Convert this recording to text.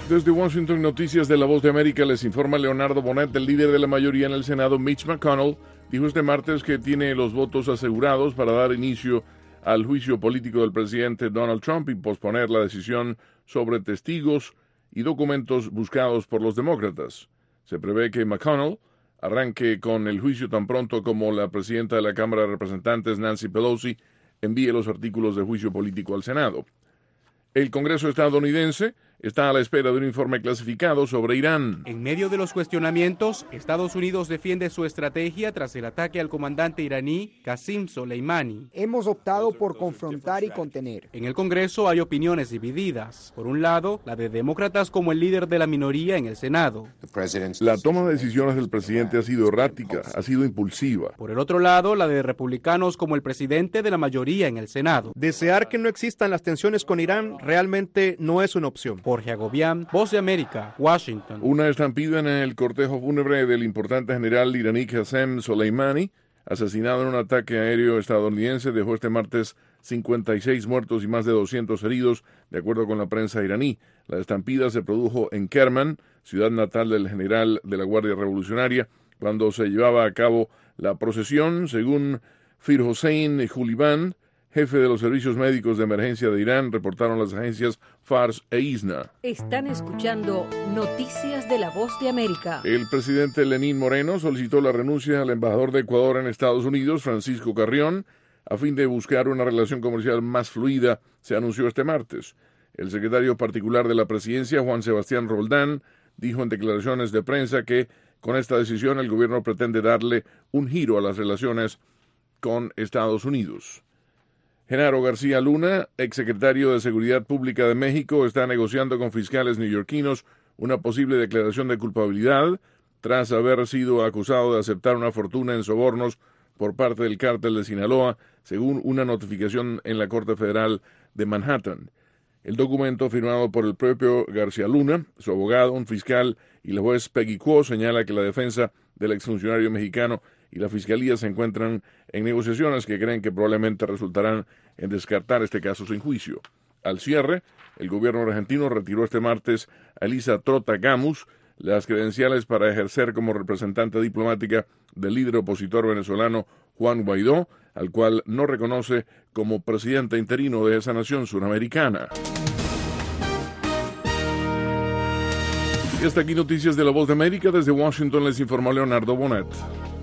Desde Washington, Noticias de La Voz de América, les informa Leonardo Bonet. El líder de la mayoría en el Senado, Mitch McConnell, dijo este martes que tiene los votos asegurados para dar inicio al juicio político del presidente Donald Trump y posponer la decisión sobre testigos y documentos buscados por los demócratas. Se prevé que McConnell arranque con el juicio tan pronto como la presidenta de la Cámara de Representantes, Nancy Pelosi, envíe los artículos de juicio político al Senado. El Congreso estadounidense está a la espera de un informe clasificado sobre Irán. En medio de los cuestionamientos, Estados Unidos defiende su estrategia tras el ataque al comandante iraní Qasem Soleimani. Hemos optado por confrontar y contener. En el Congreso hay opiniones divididas. Por un lado, la de demócratas como el líder de la minoría en el Senado. La toma de decisiones del presidente ha sido errática, ha sido impulsiva. Por el otro lado, la de republicanos como el presidente de la mayoría en el Senado. Desear que no existan las tensiones con Irán realmente no es una opción. Jorge Agobián, Voz de América, Washington. Una estampida en el cortejo fúnebre del importante general iraní Qasem Soleimani, asesinado en un ataque aéreo estadounidense, dejó este martes 56 muertos y más de 200 heridos, de acuerdo con la prensa iraní. La estampida se produjo en Kerman, ciudad natal del general de la Guardia Revolucionaria, cuando se llevaba a cabo la procesión, según Firhossein Juliban, jefe de los servicios médicos de emergencia de Irán, reportaron las agencias Fars e ISNA. Están escuchando Noticias de La Voz de América. El presidente Lenín Moreno solicitó la renuncia al embajador de Ecuador en Estados Unidos, Francisco Carrión, a fin de buscar una relación comercial más fluida, se anunció este martes. El secretario particular de la presidencia, Juan Sebastián Roldán, dijo en declaraciones de prensa que con esta decisión el gobierno pretende darle un giro a las relaciones con Estados Unidos. Genaro García Luna, exsecretario de Seguridad Pública de México, está negociando con fiscales neoyorquinos una posible declaración de culpabilidad tras haber sido acusado de aceptar una fortuna en sobornos por parte del cártel de Sinaloa, según una notificación en la Corte Federal de Manhattan. El documento, firmado por el propio García Luna, su abogado, un fiscal y la juez Peggy Kuo, señala que la defensa del exfuncionario mexicano y la fiscalía se encuentran en negociaciones que creen que probablemente resultarán en descartar este caso sin juicio. Al cierre, el gobierno argentino retiró este martes a Elisa Trota Gamus las credenciales para ejercer como representante diplomática del líder opositor venezolano Juan Guaidó, al cual no reconoce como presidente interino de esa nación suramericana. Y hasta aquí Noticias de La Voz de América. Desde Washington les informó Leonardo Bonet.